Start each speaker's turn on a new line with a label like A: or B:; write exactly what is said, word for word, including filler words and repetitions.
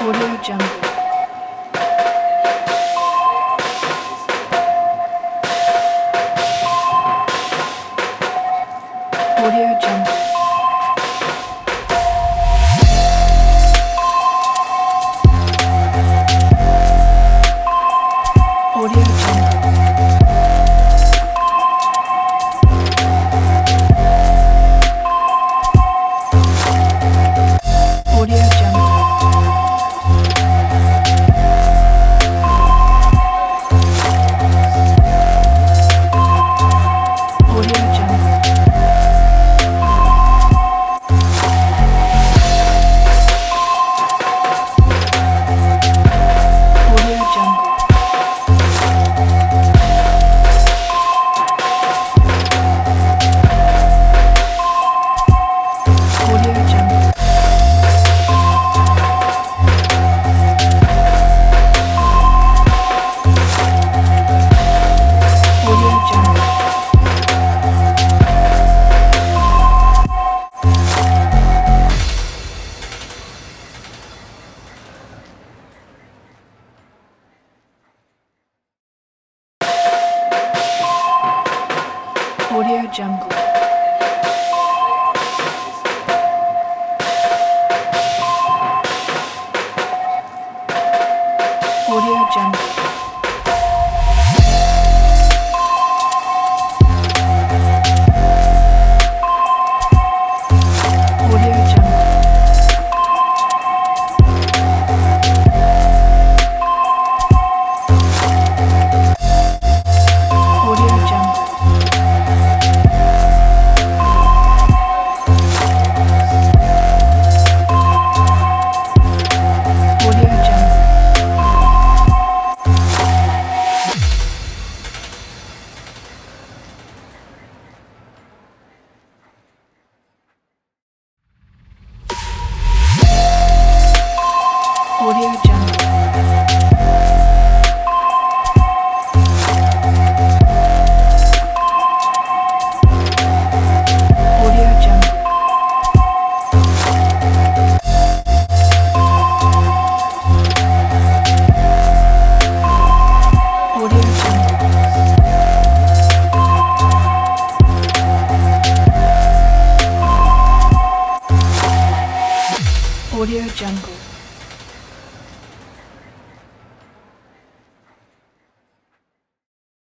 A: Audio Jungle. Audio Jungle. Audio Jungle. Audio Jungle. Audio Jungle. Audio Jungle. Audio Jungle. Audio Jungle. Audio Jungle. Audio Jungle. Audio Jungle. Audio Jungle. Audio Jungle. Audio Jungle. Audio Jungle. Audio Jungle. Audio Jungle.